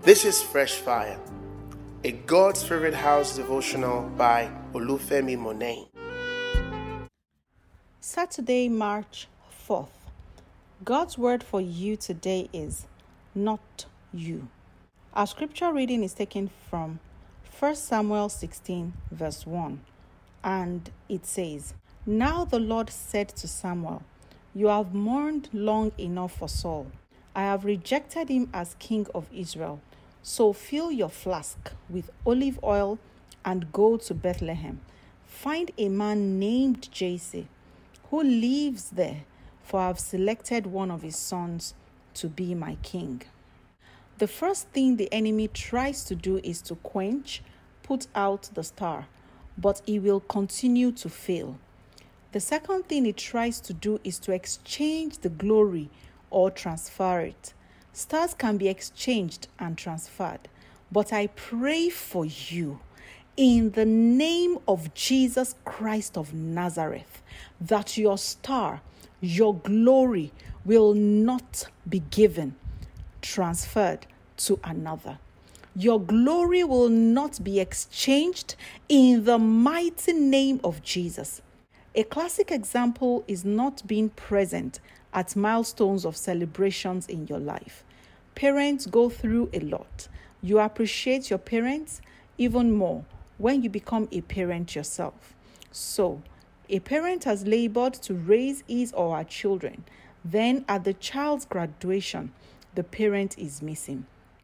This is Fresh Fire, a God's Favorite House devotional by Olufemi Monet. Saturday, March 4th. God's word for you today is not you. Our scripture reading is taken from 1 Samuel 16 verse 1, and it says, "Now the Lord said to Samuel, you have mourned long enough for Saul. I have rejected him as king of Israel. So fill your flask with olive oil and go to Bethlehem. Find a man named Jesse who lives there, for I have selected one of his sons to be my king." The first thing the enemy tries to do is to quench, put out the star, but he will continue to fail. The second thing he tries to do is to exchange the glory or transfer it. Stars can be exchanged and transferred, but I pray for you in the name of Jesus Christ of Nazareth that your star, your glory will not be given, transferred to another. Your glory will not be exchanged in the mighty name of Jesus. A classic example is not being present at milestones of celebrations in your life. Parents go through a lot. You appreciate your parents even more when you become a parent yourself. So, a parent has labored to raise his or her children. Then at the child's graduation, the parent is missing.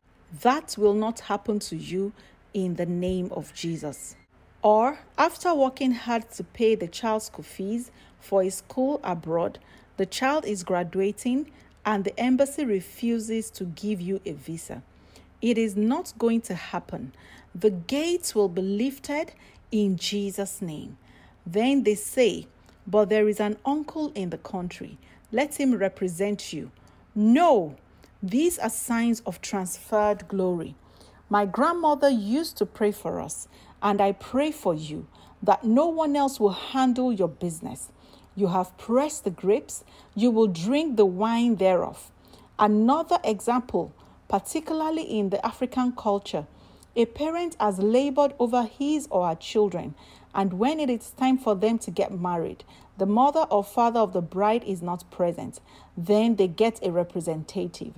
That will not happen to you in the name of Jesus. Or, after working hard to pay the child's school fees for a school abroad, the child is graduating and the embassy refuses to give you a visa. It is not going to happen. The gates will be lifted in Jesus' name. Then they say, "But there is an uncle in the country. Let him represent you." No, these are signs of transferred glory. My grandmother used to pray for us, and I pray for you that no one else will handle your business. You have pressed the grapes, you will drink the wine thereof. Another example, particularly in the African culture, a parent has labored over his or her children, and when it is time for them to get married, the mother or father of the bride is not present. Then they get a representative.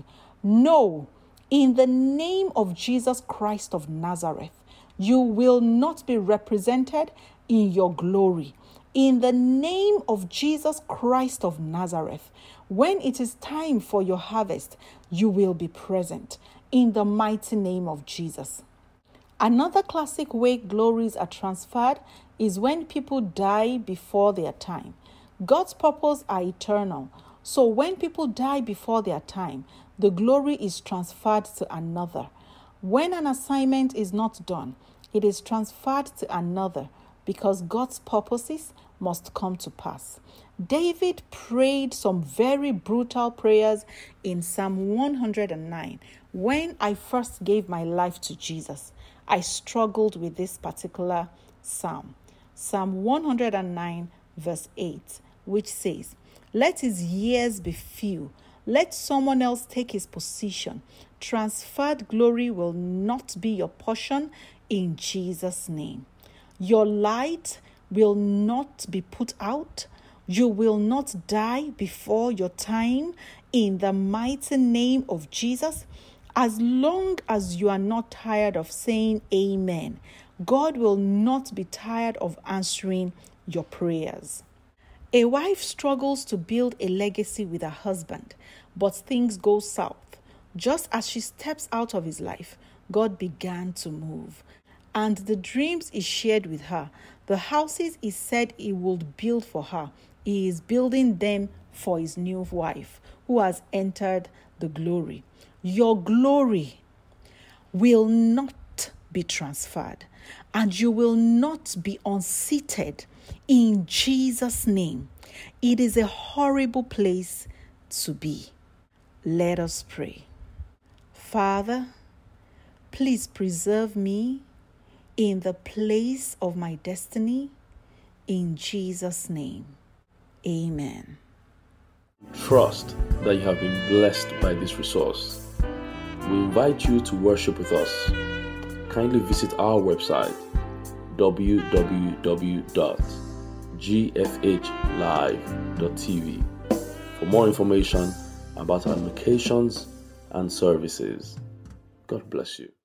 No, in the name of Jesus Christ of Nazareth, you will not be represented in your glory. In the name of Jesus Christ of Nazareth, when it is time for your harvest, you will be present in the mighty name of Jesus. Another classic way glories are transferred is when people die before their time. God's purposes are eternal. So when people die before their time, the glory is transferred to another. When an assignment is not done, it is transferred to another because God's purposes must come to pass. David prayed some very brutal prayers in Psalm 109. When I first gave my life to Jesus, I struggled with this particular psalm. Psalm 109 verse 8, which says, "Let his years be few. Let someone else take his position. Transferred glory will not be your portion in Jesus' name. Your light will not be put out. You will not die before your time in the mighty name of Jesus. As long as you are not tired of saying amen, God will not be tired of answering your prayers." A wife struggles to build a legacy with her husband, but things go south. Just as she steps out of his life, God began to move. And the dreams he shared with her, the houses he said he would build for her, he is building them for his new wife, who has entered the glory. Your glory will not be transferred, and you will not be unseated in Jesus' name. It is a horrible place to be. Let us pray. Father, please preserve me in the place of my destiny, in Jesus' name. Amen. Trust that you have been blessed by this resource. We invite you to worship with us. Kindly visit our website www.gfhlive.tv for more information about our locations and services. God bless you.